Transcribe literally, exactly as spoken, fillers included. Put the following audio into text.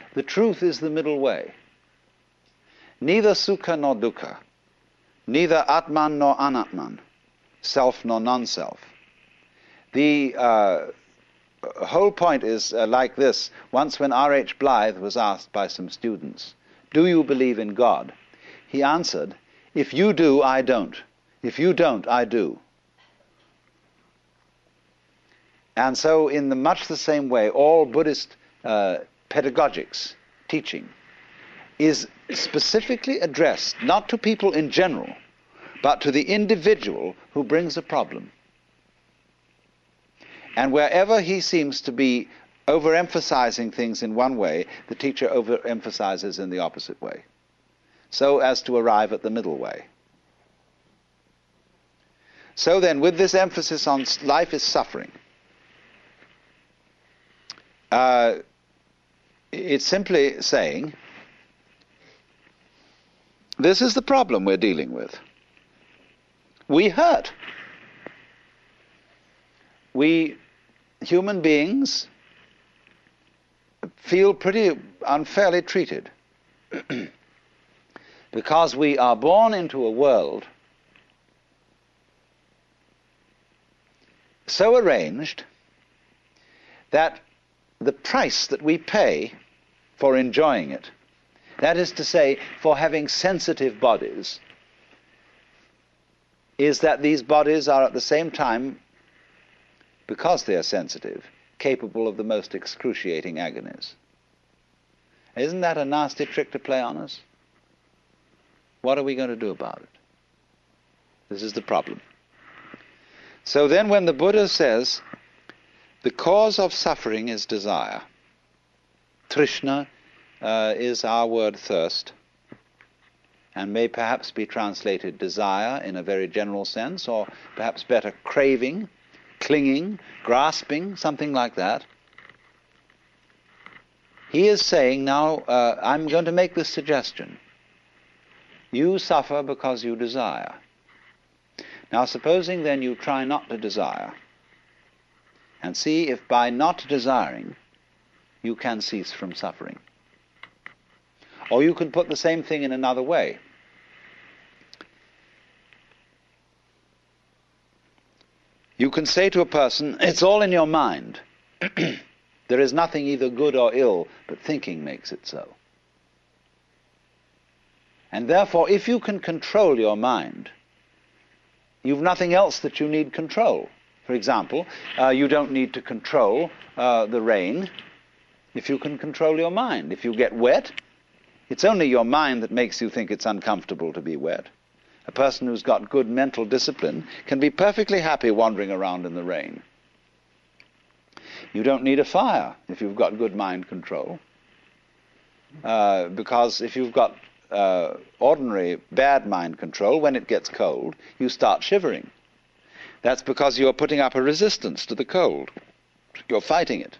The truth is the middle way. Neither sukha nor dukkha, neither atman nor anatman, self nor non-self. The uh, whole point is uh, like this. Once when R H Blythe was asked by some students, "Do you believe in God?" he answered, "If you do, I don't. If you don't, I do." And so in the much the same way, all Buddhist uh, pedagogics, teaching, is specifically addressed not to people in general, but to the individual who brings a problem. And wherever he seems to be overemphasizing things in one way, the teacher overemphasizes in the opposite way, so as to arrive at the middle way. So then, with this emphasis on life is suffering, uh, it's simply saying, this is the problem we're dealing with. We hurt. We, human beings, feel pretty unfairly treated because we are born into a world so arranged that the price that we pay for enjoying it, that is to say, for having sensitive bodies, is that these bodies are at the same time, because they are sensitive, capable of the most excruciating agonies. Isn't that a nasty trick to play on us? What are we going to do about it? This is the problem. So then when the Buddha says, the cause of suffering is desire, Trishna uh, is our word thirst, and may perhaps be translated desire in a very general sense, or perhaps better craving, clinging, grasping, something like that. He is saying now, uh, I'm going to make this suggestion. You suffer because you desire. Now supposing then you try not to desire, and see if by not desiring you can cease from suffering. Or you can put the same thing in another way. You can say to a person, it's all in your mind. There is nothing either good or ill, but thinking makes it so. And therefore, if you can control your mind, you've nothing else that you need control. For example, uh, you don't need to control uh, the rain if you can control your mind. If you get wet, it's only your mind that makes you think it's uncomfortable to be wet. A person who's got good mental discipline can be perfectly happy wandering around in the rain. You don't need a fire if you've got good mind control. Uh, because if you've got uh, ordinary bad mind control, when it gets cold, you start shivering. That's because you're putting up a resistance to the cold. You're fighting it.